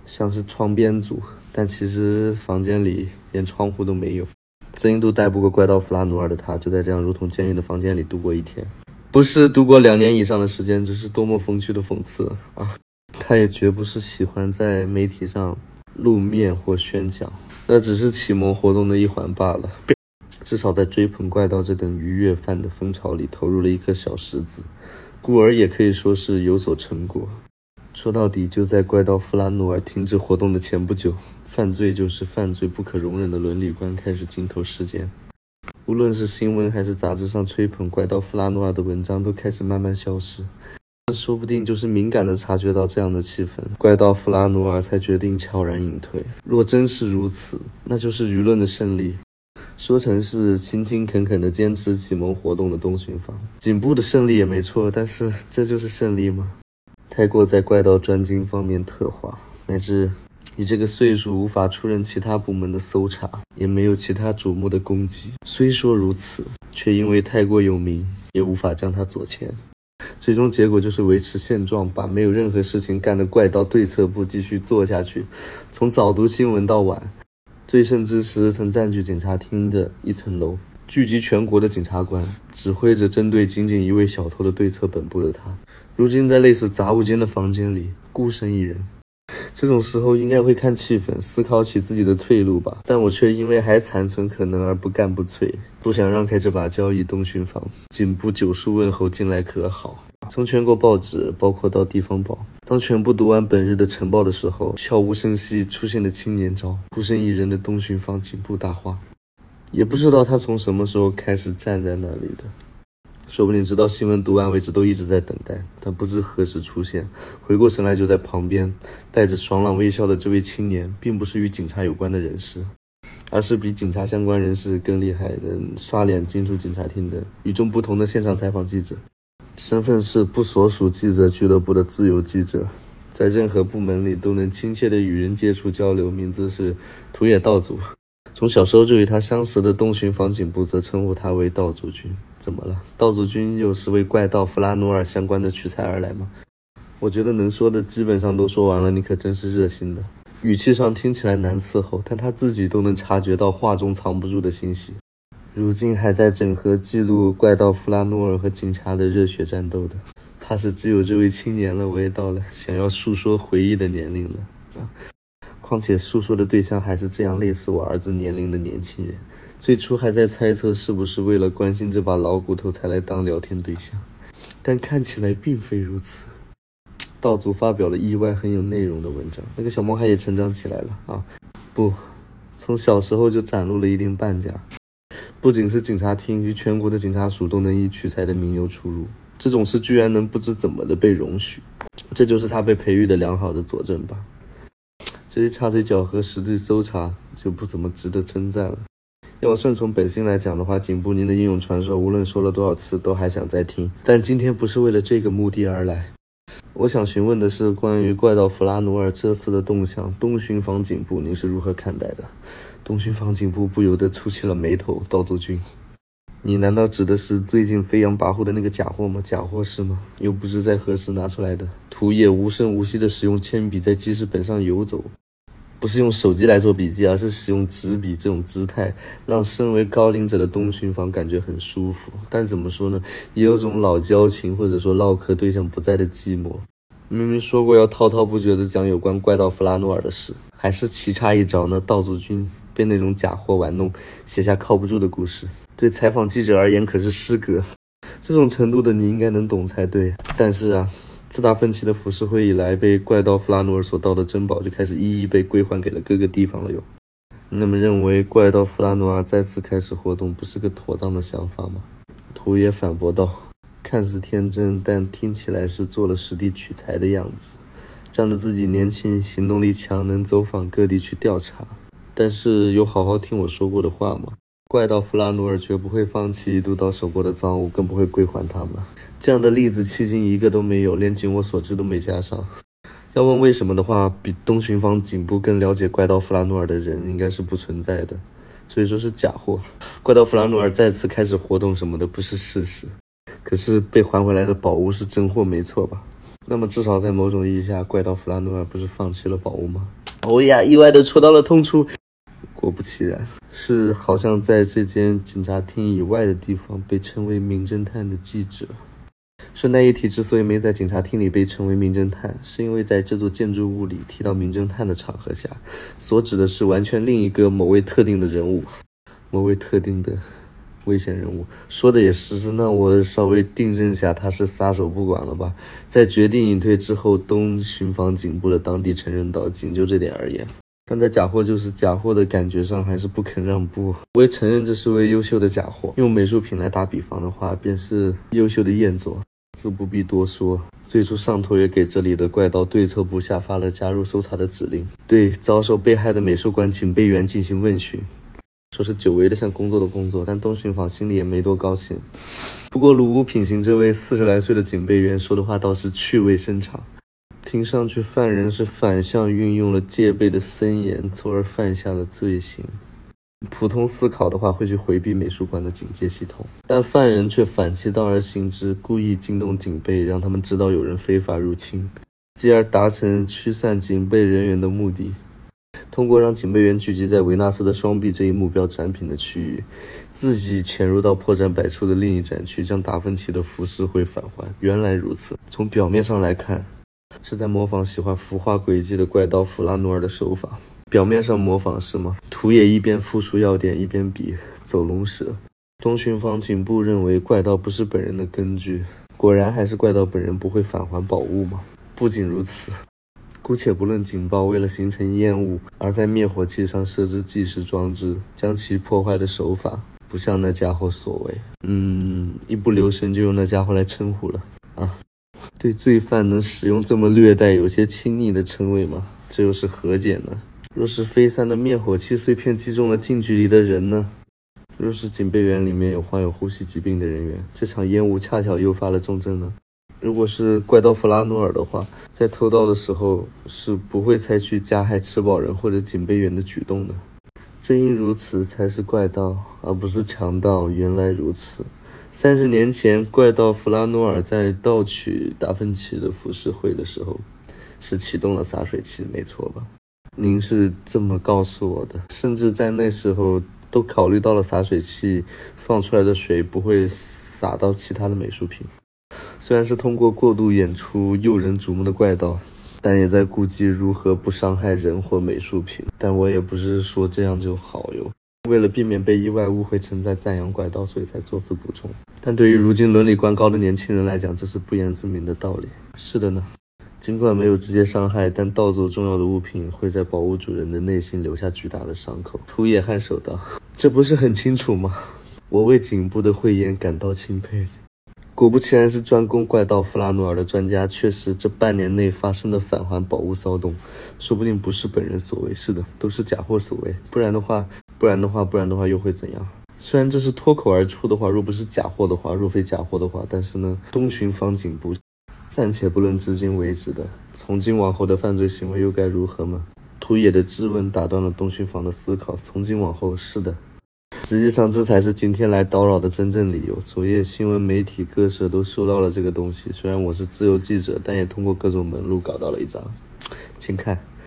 像是窗边组，但其实房间里连窗户都没有。曾一度待不过怪盗弗拉努尔的他，就在这样如同监狱的房间里度过一天，不是度过2年以上的时间，这是多么风趣的讽刺啊！他也绝不是喜欢在媒体上露面或宣讲，那只是启蒙活动的一环罢了。至少在追捧怪盗这等愉悦犯的风潮里投入了一颗小石子，故而也可以说是有所成果。说到底，就在怪盗弗拉努尔停止活动的前不久，犯罪就是犯罪不可容忍的伦理观开始惊透世间。无论是新闻还是杂志上吹捧怪盗弗拉努尔的文章都开始慢慢消失。说不定就是敏感地察觉到这样的气氛，怪盗弗拉努尔才决定悄然隐退。若真是如此，那就是舆论的胜利。说成是勤勤恳恳地坚持启蒙活动的东巡坊，颈部的胜利也没错，但是这就是胜利吗？太过在怪盗专精方面特化，乃至你这个岁数无法出任其他部门的搜查，也没有其他瞩目的功绩。虽说如此，却因为太过有名，也无法将他左迁。最终结果就是维持现状，把没有任何事情干的怪盗对策部继续做下去。从早读新闻到晚，最盛之时曾占据警察厅的1层楼，聚集全国的警察官，指挥着针对仅仅一位小偷的对策本部的他，如今在类似杂物间的房间里孤身一人。这种时候应该会看气氛，思考起自己的退路吧，但我却因为还残存可能而不干不脆，不想让开这把交易东巡坊。警部9书问候近来可好。从全国报纸包括到地方报，当全部读完本日的晨报的时候，悄无声息出现的青年照，孤身一人的东巡坊警部大话。也不知道他从什么时候开始站在那里的，说不定直到新闻读完为止都一直在等待，但不知何时出现。回过神来，就在旁边带着爽朗微笑的这位青年，并不是与警察有关的人士，而是比警察相关人士更厉害的刷脸进出警察厅的与众不同的现场采访记者，身份是不所属记者俱乐部的自由记者，在任何部门里都能亲切地与人接触交流，名字是土野道祖。从小时候就与他相识的东巡坊警部则称呼他为道祖君。怎么了？道祖君又是为怪盗弗拉努尔相关的取材而来吗？我觉得能说的基本上都说完了，你可真是热心的。语气上听起来难伺候，但他自己都能察觉到话中藏不住的欣喜。如今还在整合记录怪盗弗拉努尔和警察的热血战斗的，怕是只有这位青年了。我也到了想要述说回忆的年龄了况且诉说的对象还是这样类似我儿子年龄的年轻人。最初还在猜测是不是为了关心这把老骨头才来当聊天对象，但看起来并非如此。道祖发表了意外很有内容的文章，那个小毛孩也成长起来了不，从小时候就展露了一定半甲。不仅是警察厅与全国的警察署都能以取材的名由出入，这种事居然能不知怎么的被容许，这就是他被培育的良好的佐证吧。这些插嘴脚和实地搜查就不怎么值得称赞了。要顺从本心来讲的话，警部您的英勇传说无论说了多少次都还想再听，但今天不是为了这个目的而来。我想询问的是关于怪盗弗拉努尔这次的动向，东巡坊警部您是如何看待的？东巡坊警部不由得蹙起了眉头。道祖君，你难道指的是最近飞扬跋扈的那个假货吗？假货是吗？又不知在何时拿出来的。涂野无声无息地使用铅笔在记事本上游走，不是用手机来做笔记，而是使用纸笔，这种姿态让身为高龄者的东巡坊感觉很舒服。但怎么说呢，也有种老交情或者说唠嗑对象不在的寂寞。明明说过要滔滔不绝地讲有关怪盗弗拉努尔的事，还是棋差一着呢？道祖君被那种假货玩弄，写下靠不住的故事，对采访记者而言可是诗歌。这种程度的你应该能懂才对。但是自达芬奇的浮世绘以来，被怪盗弗拉努尔所盗的珍宝就开始一一被归还给了各个地方了哟。那么认为怪盗弗拉努尔再次开始活动不是个妥当的想法吗？土野反驳道，看似天真，但听起来是做了实地取材的样子，仗着自己年轻行动力强，能走访各地去调查。但是有好好听我说过的话吗？怪盗弗拉努尔绝不会放弃一度到手过的赃物，更不会归还他们。这样的例子迄今一个都没有，连据我所知都没加上。要问为什么的话，比东巡坊警部更了解怪盗弗拉努尔的人应该是不存在的，所以说是假货。怪盗弗拉努尔再次开始活动什么的不是事实，可是被还回来的宝物是真货没错吧？ 那么至少在某种意义下，怪盗弗拉努尔不是放弃了宝物吗？欧亚意外的戳到了痛处。果不其然，是好像在这间警察厅以外的地方被称为名侦探的记者。顺带一提，之所以没在警察厅里被称为名侦探，是因为在这座建筑物里提到名侦探的场合下，所指的是完全另一个某位特定的人物，某位特定的危险人物。说的也是，那我稍微定证下他是撒手不管了吧。在决定隐退之后，东巡防警部的当地承认道，仅就这点而言。但在假货就是假货的感觉上还是不肯让步。我也承认这是位优秀的假货，用美术品来打比方的话，便是优秀的赝作。自不必多说，最初上头也给这里的怪盗对策部下发了加入搜查的指令，对遭受被害的美术馆警备员进行问询，说是久违的像工作的工作，但东巡坊心里也没多高兴。不过鲁屋品行这位40来岁的警备员说的话倒是趣味深长，听上去犯人是反向运用了戒备的森严，从而犯下了罪行。普通思考的话会去回避美术馆的警戒系统，但犯人却反其道而行之，故意惊动警备，让他们知道有人非法入侵，继而达成驱散警备人员的目的。通过让警备员聚集在维纳斯的双臂这一目标展品的区域，自己潜入到破绽百出的另一展区，将达芬奇的浮世绘返还。原来如此，从表面上来看，是在模仿喜欢浮华诡计的怪盗弗拉努尔的手法。表面上模仿是吗？图也一边复述要点，一边比走龙蛇。东巡防警部认为怪盗不是本人的根据，果然还是怪盗本人不会返还宝物吗？不仅如此，姑且不论警报为了形成烟雾而在灭火器上设置计时装置，将其破坏的手法不像那家伙所为。一不留神就用那家伙来称呼了啊！对罪犯能使用这么略带有些亲昵的称谓吗？这又是何解呢？若是飞散的灭火器碎片击中了近距离的人呢？若是警备员里面有患有呼吸疾病的人员，这场烟雾恰巧诱发了重症呢？如果是怪盗弗拉努尔的话，在偷盗的时候是不会采取加害吃饱人或者警备员的举动的。正因如此才是怪盗，而不是强盗。原来如此。30年前，怪盗弗拉努尔在盗取达芬奇的浮世绘的时候，是启动了洒水器，没错吧？您是这么告诉我的，甚至在那时候都考虑到了洒水器放出来的水不会洒到其他的美术品。虽然是通过过度演出诱人瞩目的怪盗，但也在顾及如何不伤害人或美术品。但我也不是说这样就好哟，为了避免被意外误会成在赞扬怪盗，所以才做此补充。但对于如今伦理观高的年轻人来讲，这是不言自明的道理。是的呢，尽管没有直接伤害，但盗走重要的物品会在宝物主人的内心留下巨大的伤口。土野颔首道，这不是很清楚吗？我为警部的慧眼感到钦佩。果不其然，是专攻怪盗弗拉努尔的专家，确实这半年内发生的返还宝物骚动，说不定不是本人所为。是的，都是假货所为。不然的话又会怎样？虽然这是脱口而出的话，若不是假货的话，若非假货的话，但是呢，东巡防警部暂且不论至今为止的，从今往后的犯罪行为又该如何呢？土野的质问打断了东巡防的思考。从今往后，是的，实际上这才是今天来叨扰的真正理由。昨夜新闻媒体各社都收到了这个东西，虽然我是自由记者，但也通过各种门路搞到了一张，请看。